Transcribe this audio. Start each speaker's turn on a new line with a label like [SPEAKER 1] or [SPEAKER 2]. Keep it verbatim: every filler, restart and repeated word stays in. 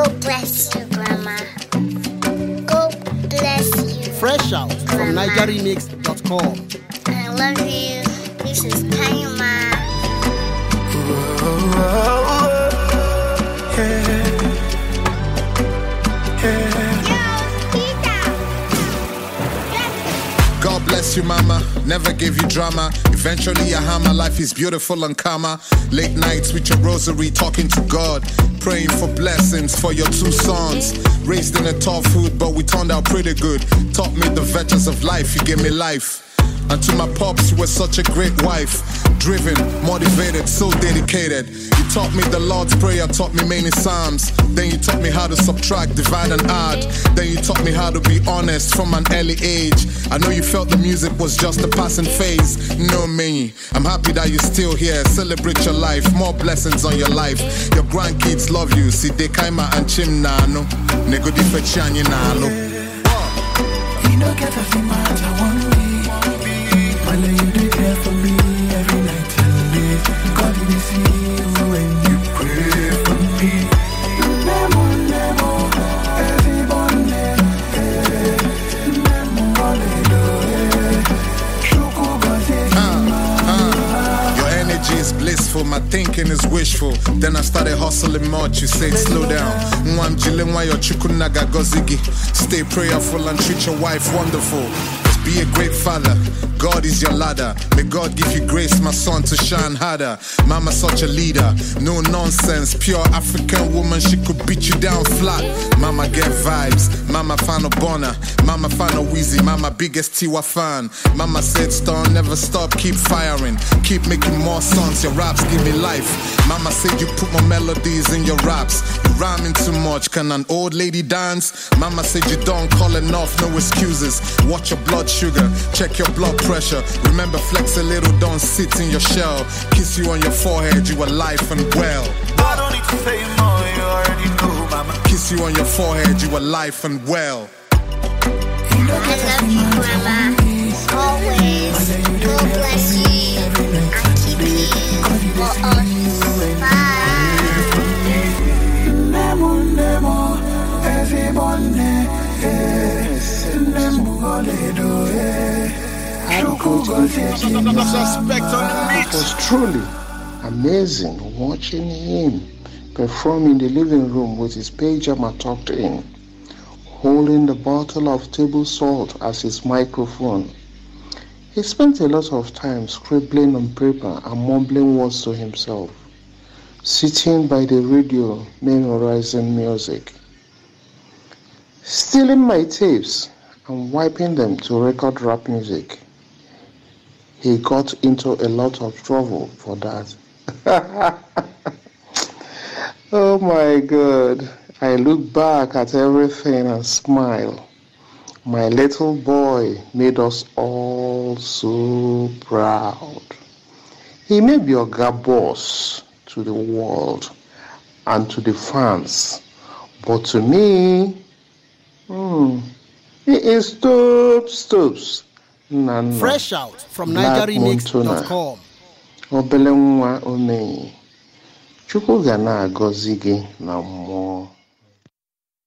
[SPEAKER 1] God bless you, Grandma. God bless you.
[SPEAKER 2] Fresh out from niger remix dot com.
[SPEAKER 1] I love you. This is Taima.
[SPEAKER 3] God bless you, mama. Never gave you drama. Eventually, a hammer. Life is beautiful and calmer. Late nights with your rosary, talking to God, praying for blessings for your two sons. Raised in a tough hood, but we turned out pretty good. Taught me the virtues of life. You gave me life. And to my pops, you were such a great wife. Driven, motivated, so dedicated. You taught me the Lord's Prayer, taught me many psalms. Then you taught me how to subtract, divide and add. Then you taught me how to be honest from an early age. I know you felt the music was just a passing phase. No many. I'm happy that you're still here. Celebrate your life, more blessings on your life. Your grandkids love you. See Dekaima and Chimnano. Nego di fechanyi nalo.
[SPEAKER 4] You don't get a thing matter one day. I know you do care for me every night and day. God will see you when you pray for me. Nemo, nemo, everyone, nemo,
[SPEAKER 3] Your energy is blissful, my thinking is wishful. Then I started hustling much, you said slow down. Mwam jilingwa yo chukunaga gozigi. Stay prayerful and treat your wife wonderful. Be a great father, God is your ladder. May God give you grace, my son, to shine harder. Mama such a leader, no nonsense. Pure African woman, she could beat you down flat. Mama get vibes, mama fan of Bonner. Mama fan of Weezy, mama biggest Tiwa fan. Mama said Stone, never stop, keep firing. Keep making more songs, your raps give me life. Mama said you put more melodies in your raps. You rhyming too much, can an old lady dance? Mama said you don't call enough, no excuses. Watch your blood sugar, check your blood pressure. Remember, flex a little, don't sit in your shell. Kiss you on your forehead, you are alive and well.
[SPEAKER 4] I don't need to say more, you already know, mama.
[SPEAKER 3] Kiss you on your forehead, you are alive and well.
[SPEAKER 1] I love you, Grandma. Always. God bless you. And keep you for us. Bye.
[SPEAKER 4] Nemo, nemo, everyone, nemo,
[SPEAKER 5] It was truly amazing watching him perform in the living room with his pajama tucked in, holding the bottle of table salt as his microphone. He spent a lot of time scribbling on paper and mumbling words to himself, sitting by the radio memorizing music, stealing my tapes and wiping them to record rap music. He got into a lot of trouble for that. Oh my God. I look back at everything and smile. My little boy made us all so proud. He may be a God boss to the world and to the fans, but to me, hmm, he is Stoops Stoops. Nana.
[SPEAKER 2] Fresh out from niger remix dot com.
[SPEAKER 5] Obele nwa omei. Chukwu ga na-agọzi gị na mmụọ.